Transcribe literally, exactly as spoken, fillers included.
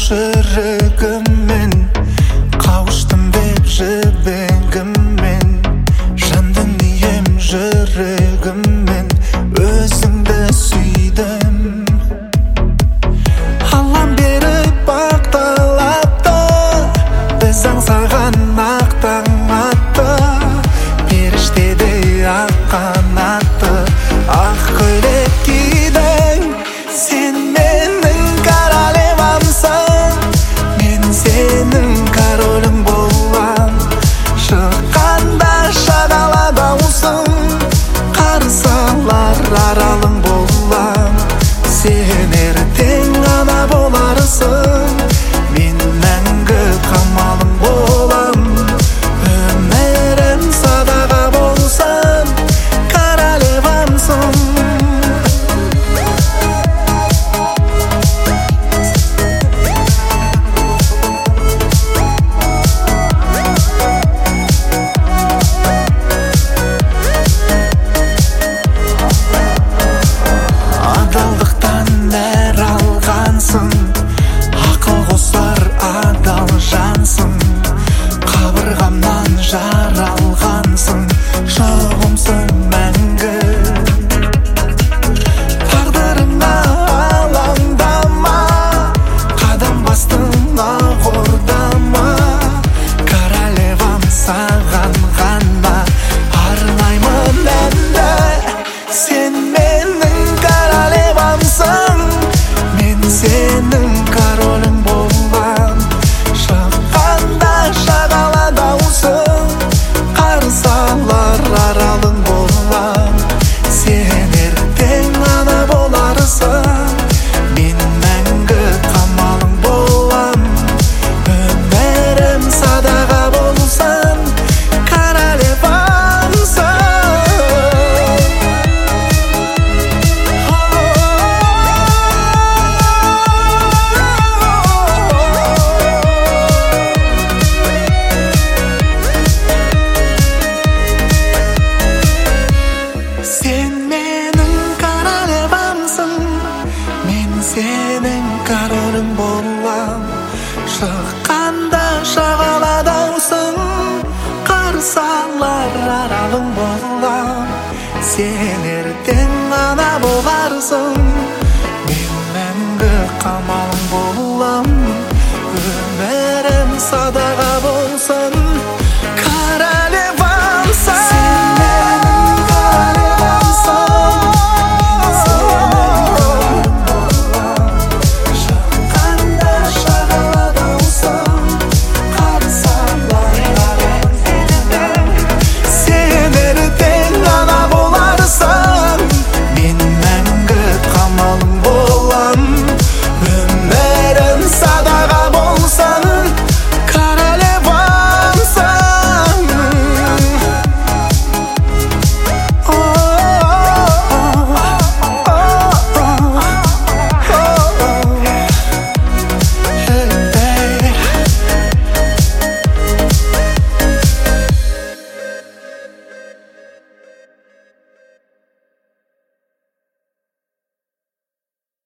жүрегіммен, қауыштым деп жібегіммен, жан дүнием жүрегіммен өзіңді сүйдім. Аллам беріп ақ талапты, біз аңсаған ақ таң атты, періштедей ақ қанатты ақ көйлек кидің. Сен менің королевамсың, мен сенің королің болам. Шыққанда шағаладаусың, қарсы алар аралың болам. Сен ертең ана боларсың, мен мәңгі қамалың болам. Өмірім садаға болсын, королевамсың. Адалдықтан нәр алғансың, ақыл қосар адал жансың. Қабырғамнан жаралғансың, жоғымсың мәңгі. Тағдырыңа алаңдама, қадам бастың ақ ордама. Королевам саған ғана арнаймын әнді. Сен менің королевамсың, мен сенің королің болам. Шыққанда шағаладаусың, қарсы алар аралың болам. Сен ертең ана боларсың, мен мәңгі қамалың болам. Өмірім садаға болсын, королевамсың. Сен менің королевамсың, мен сенің королің болам. Шыққанда шағаладаусың, қарсы алар аралың болам. Сен ертең ана боларсың, мен мәңгі қамал